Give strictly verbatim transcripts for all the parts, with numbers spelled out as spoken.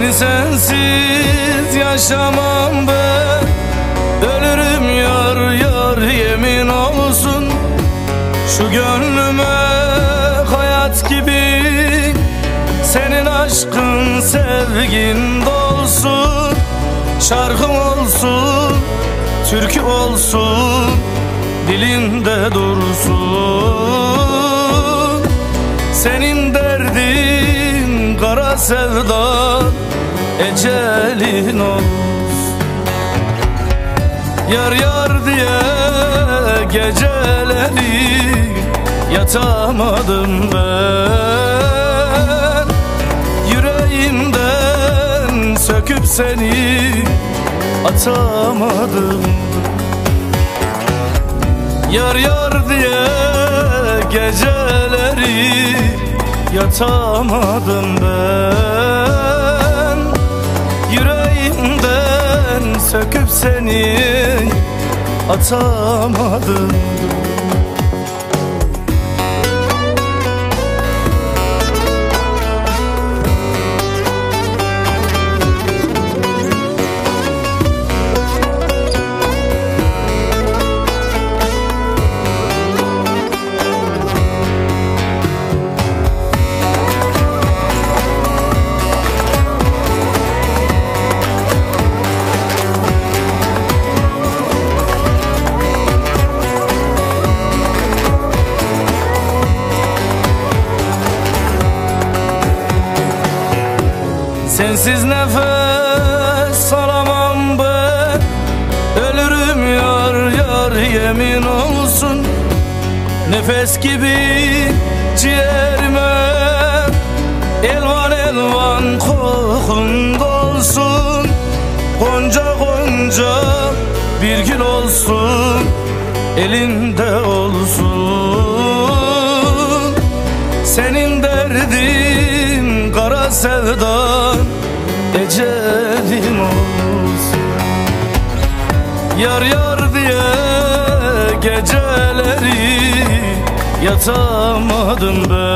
sensiz yaşamam ben. Ölürüm yar yar yemin olsun. Şu gönlüme hayat gibi senin aşkın sevgin dolsun. Şarkım olsun, türkü olsun, dilinde dursun. Senin derdin kara sevda, ecelin olsun. Yar yar diye geceleri yatamadım ben. Yüreğimden söküp seni atamadım. Yar yar diye geceleri yatamadım ben. Yüreğimden söküp seni atamadım. Sensiz nefes alamam ben. Ölürüm yar yar yemin olsun. Nefes gibi ciğerime elvan elvan kokun dolsun. Gonca gonca bir gül olsun, elinde olsun. Senin derdin kara sevdan, ecelim olsun. Yar yar diye geceleri yatamadım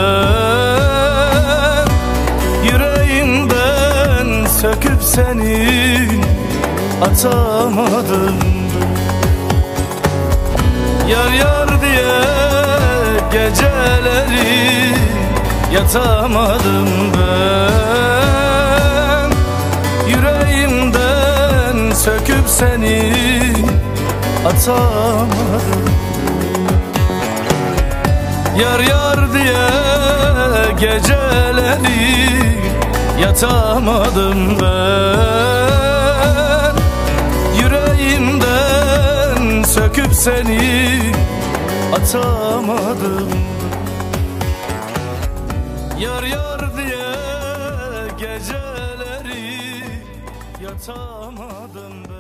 ben. Yüreğimden söküp seni atamadım. Yar yar diye geceleri yatamadım ben. Yüreğimden söküp seni atamadım. Yar yar diye geceleri yatamadım ben. Yüreğimden söküp seni atamadım. Yar yar diye geceleri yatamadım ben.